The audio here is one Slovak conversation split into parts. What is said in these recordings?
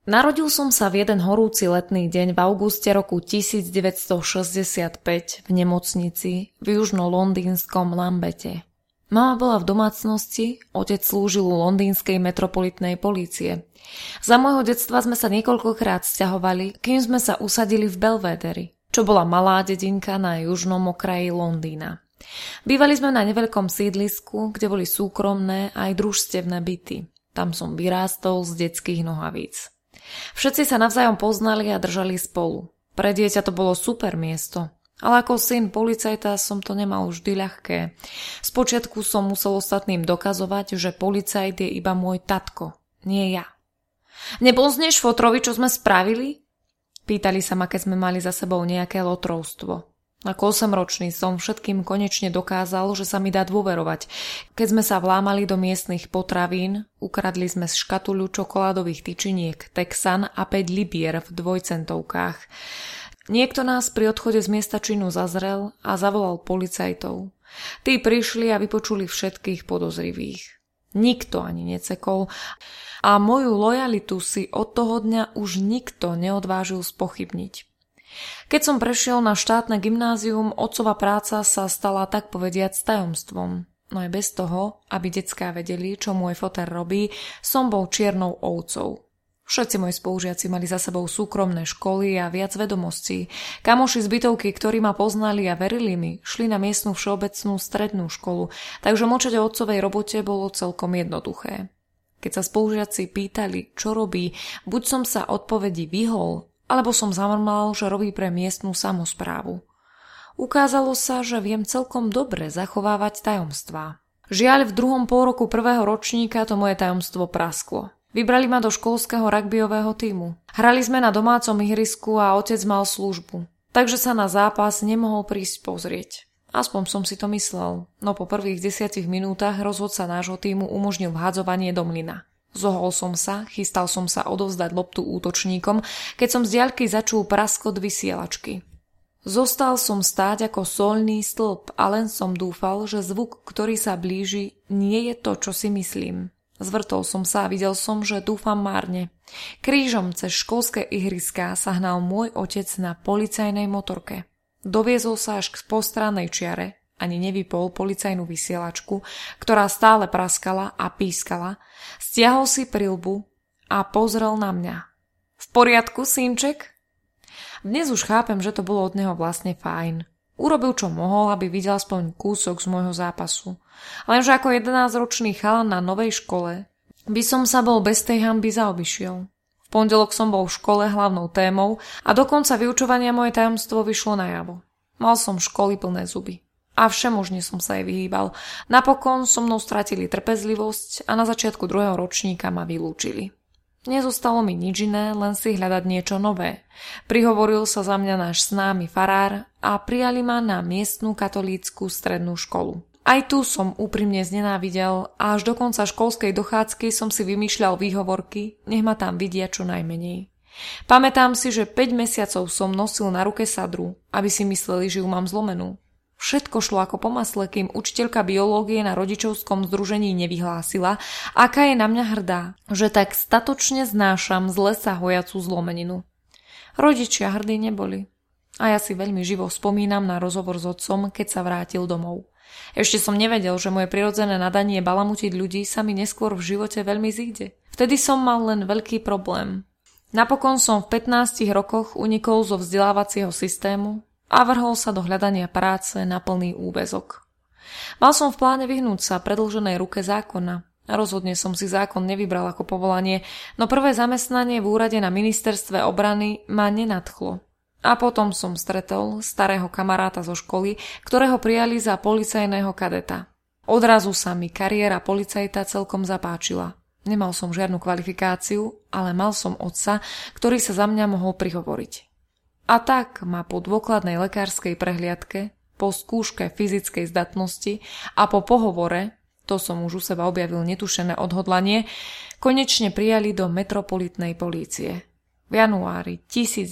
Narodil som sa v jeden horúci letný deň v auguste roku 1965 v nemocnici v južno-londýnskom Lambete. Mama bola v domácnosti, otec slúžil u londýnskej metropolitnej polície. Za môjho detstva sme sa niekoľkokrát sťahovali, kým sme sa usadili v Belvederi, čo bola malá dedinka na južnom okraji Londýna. Bývali sme na neveľkom sídlisku, kde boli súkromné aj družstevné byty. Tam som vyrástol z detských nohavíc. Všetci sa navzájom poznali a držali spolu. Pre dieťa to bolo super miesto, ale ako syn policajta som to nemal vždy ľahké. Spočiatku som musel ostatným dokazovať, že policajt je iba môj tatko, nie ja. Nepoznieš fotrovi, čo sme spravili? Pýtali sa ma, keď sme mali za sebou nejaké lotrovstvo. Ako 8-ročný som všetkým konečne dokázal, že sa mi dá dôverovať. Keď sme sa vlámali do miestnych potravín, ukradli sme z škatuľu čokoládových tyčiniek Texan a 5 libier v dvojcentovkách. Niekto nás pri odchode z miesta činu zazrel a zavolal policajtov. Tí prišli a vypočuli všetkých podozrivých. Nikto ani necekol a moju lojalitu si od toho dňa už nikto neodvážil spochybniť. Keď som prešiel na štátne gymnázium, otcova práca sa stala tak povediac tajomstvom. No aj bez toho, aby decká vedeli, čo môj foter robí, som bol čiernou ovcou. Všetci moji spolužiaci mali za sebou súkromné školy a viac vedomostí. Kamoši z bytovky, ktorí ma poznali a verili mi, šli na miestnu všeobecnú strednú školu, takže mlčať o otcovej robote bolo celkom jednoduché. Keď sa spolužiaci pýtali, čo robí, buď som sa odpovedí vyhol, alebo som zamrmal, že robí pre miestnu samosprávu. Ukázalo sa, že viem celkom dobre zachovávať tajomstvá. Žiaľ, v druhom pôroku prvého ročníka to moje tajomstvo prasklo. Vybrali ma do školského rugbyového tímu. Hrali sme na domácom ihrisku a otec mal službu, takže sa na zápas nemohol prísť pozrieť. Aspoň som si to myslel, no po prvých 10 minútach rozhodca nášho tímu umožnil vhádzovanie do mlyna. Zohol som sa, chystal som sa odovzdať loptu útočníkom, keď som z diaľky začul praskot vysielačky. Zostal som stáť ako soľný stĺp a len som dúfal, že zvuk, ktorý sa blíži, nie je to, čo si myslím. Zvrtol som sa a videl som, že dúfam márne. Krížom cez školské ihriská sa hnal môj otec na policajnej motorke. Doviezol sa až k postrannej čiare, ani nevypol policajnú vysielačku, ktorá stále praskala a pískala, stiahol si prilbu a pozrel na mňa. V poriadku, synček? Dnes už chápem, že to bolo od neho vlastne fajn. Urobil, čo mohol, aby videl aspoň kúsok z môjho zápasu. Lenže ako 11-ročný chalan na novej škole by som sa bol bez tej hanby zaobišiel. V pondelok som bol v škole hlavnou témou a do konca vyučovania moje tajomstvo vyšlo najavo. Mal som školy plné zuby. A všemožne som sa jej vyhýbal. Napokon so mnou stratili trpezlivosť a na začiatku druhého ročníka ma vylúčili. Nezostalo mi nič iné, len si hľadať niečo nové. Prihovoril sa za mňa náš známy farár a prijali ma na miestnu katolícku strednú školu. Aj tu som úprimne znenávidel a až do konca školskej dochádzky som si vymýšľal výhovorky, nech ma tam vidia čo najmenej. Pamätám si, že 5 mesiacov som nosil na ruke sadru, aby si mysleli, že ju mám zlomenú. Všetko šlo ako po masle, kým učiteľka biológie na rodičovskom združení nevyhlásila, aká je na mňa hrdá, že tak statočne znášam z lesa hojacú zlomeninu. Rodičia hrdí neboli. A ja si veľmi živo spomínam na rozhovor s otcom, keď sa vrátil domov. Ešte som nevedel, že moje prirodzené nadanie balamutiť ľudí sa mi neskôr v živote veľmi zíde. Vtedy som mal len veľký problém. Napokon som v 15 rokoch unikol zo vzdelávacieho systému a vrhol sa do hľadania práce na plný úväzok. Mal som v pláne vyhnúť sa predĺženej ruke zákona. Rozhodne som si zákon nevybral ako povolanie, no prvé zamestnanie v úrade na ministerstve obrany ma nenadchlo. A potom som stretol starého kamaráta zo školy, ktorého prijali za policajného kadeta. Odrazu sa mi kariéra policajta celkom zapáčila. Nemal som žiadnu kvalifikáciu, ale mal som otca, ktorý sa za mňa mohol prihovoriť. A tak ma po dôkladnej lekárskej prehliadke, po skúške fyzickej zdatnosti a po pohovore, to som už u seba objavil netušené odhodlanie, konečne prijali do metropolitnej polície. V januári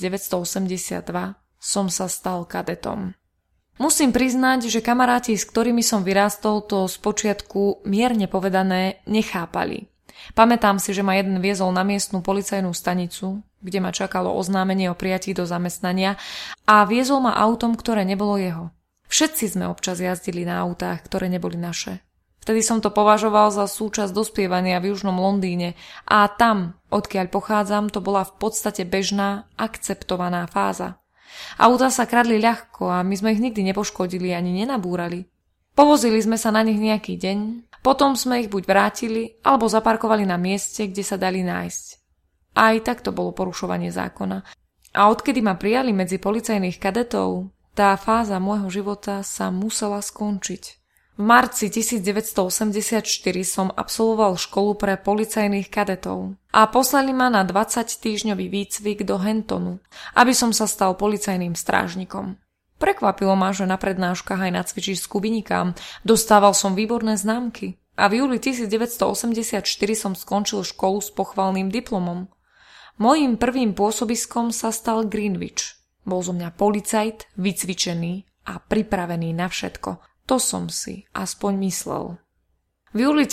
1982 som sa stal kadetom. Musím priznať, že kamaráti, s ktorými som vyrástol, to spočiatku mierne povedané nechápali. Pamätám si, že ma jeden viezol na miestnu policajnú stanicu, kde ma čakalo oznámenie o prijatí do zamestnania a viezol ma autom, ktoré nebolo jeho. Všetci sme občas jazdili na autách, ktoré neboli naše. Vtedy som to považoval za súčasť dospievania v južnom Londýne a tam, odkiaľ pochádzam, to bola v podstate bežná, akceptovaná fáza. Autá sa kradli ľahko a my sme ich nikdy nepoškodili ani nenabúrali. Povozili sme sa na nich nejaký deň, potom sme ich buď vrátili, alebo zaparkovali na mieste, kde sa dali nájsť. Aj tak to bolo porušovanie zákona. A odkedy ma prijali medzi policajných kadetov, tá fáza môjho života sa musela skončiť. V marci 1984 som absolvoval školu pre policajných kadetov a poslali ma na 20-týždňový výcvik do Hentonu, aby som sa stal policajným strážnikom. Prekvapilo ma, že na prednáškach aj na cvičisku vynikám, dostával som výborné známky a v júli 1984 som skončil školu s pochvalným diplomom. Mojím prvým pôsobiskom sa stal Greenwich. Bol zo mňa policajt, vycvičený a pripravený na všetko. To som si aspoň myslel. V júli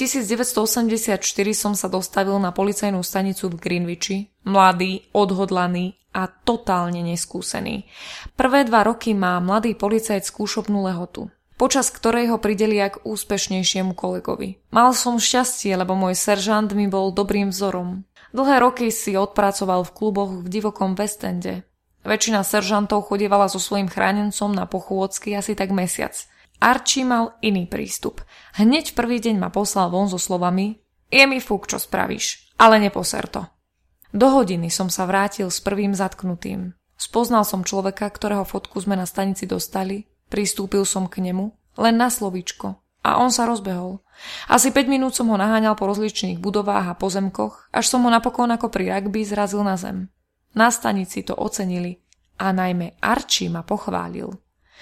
1984 som sa dostavil na policajnú stanicu v Greenwichi, mladý, odhodlaný a totálne neskúsený. Prvé 2 roky má mladý policajt skúšobnú lehotu, počas ktorej ho pridelia k úspešnejšiemu kolegovi. Mal som šťastie, lebo môj seržant mi bol dobrým vzorom. Dlhé roky si odpracoval v kluboch v divokom West Ende. Väčšina seržantov chodievala so svojím chránencom na pochôdzky asi tak mesiac. Archie mal iný prístup. Hneď v prvý deň ma poslal von so slovami: "Je mi fúk, čo spravíš, ale neposer to." Do hodiny som sa vrátil s prvým zatknutým. Spoznal som človeka, ktorého fotku sme na stanici dostali, pristúpil som k nemu, len na slovíčko, a on sa rozbehol. Asi 5 minút som ho naháňal po rozličných budovách a pozemkoch, až som ho napokon ako pri rugby zrazil na zem. Na stanici to ocenili a najmä Archie ma pochválil.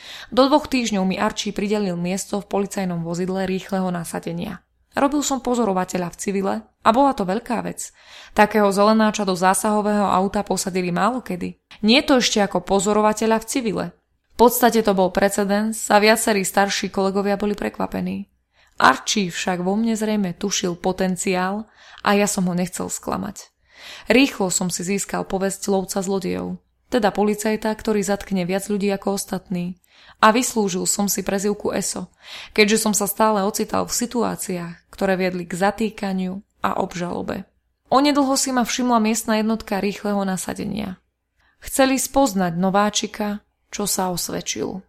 Do 2 týždňov mi Archie pridelil miesto v policajnom vozidle rýchleho nasadenia. Robil som pozorovateľa v civile a bola to veľká vec. Takého zelenáča do zásahového auta posadili málokedy. Nie to ešte ako pozorovateľa v civile. V podstate to bol precedens a viacerí starší kolegovia boli prekvapení. Archie však vo mne zrejme tušil potenciál a ja som ho nechcel sklamať. Rýchlo som si získal povesť lovca zlodejov, teda policajta, ktorý zatkne viac ľudí ako ostatní. A vyslúžil som si prezývku ESO, keďže som sa stále ocital v situáciách, ktoré viedli k zatýkaniu a obžalobe. Onedlho si ma všimla miestna jednotka rýchleho nasadenia. Chceli spoznať nováčika, čo sa osvedčil.